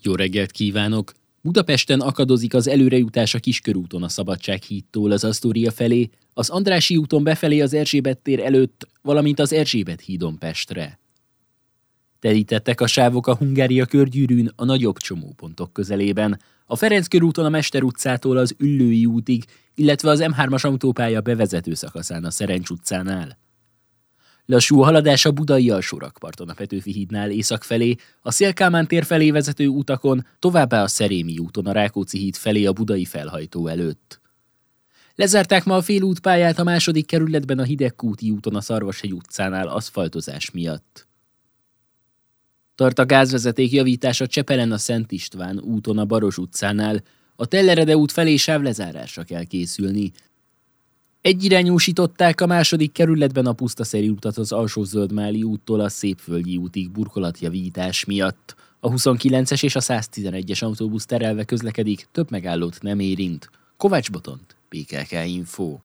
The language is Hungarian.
Jó reggelt kívánok! Budapesten akadozik az előrejutás a Kiskörúton a Szabadsághídtól az Asztória felé, az Andrássy úton befelé az Erzsébet tér előtt, valamint az Erzsébet hídon Pestre. Telítettek a sávok a Hungária körgyűrűn a nagyobb csomópontok közelében, a Ferenc körúton a Mester utcától az Üllői útig, illetve az M3-as autópálya bevezető szakaszán a Szerencs utcánál. Lassú a haladás a budai alsórakparton a Petőfi hídnál észak felé, a Széll-Kálmán tér felé vezető utakon, továbbá a Szerémi úton a Rákóczi híd felé a budai felhajtó előtt. Lezárták ma a félútpályát a második kerületben a Hidegkúti úton a Szarvashegy utcánál aszfaltozás miatt. Tart a gázvezeték javítása Csepelen a Szent István úton a Baros utcánál, a Tellerede út felé sávlezárásra kell készülni. Egyirányúsították a második kerületben a Pusztaszeri utat az Alsó-Zöldmáli úttól a Szépföldi útig burkolatjavítás miatt. A 29-es és a 111-es autóbusz terelve közlekedik, több megállót nem érint. Kovács Botont, PKK Info.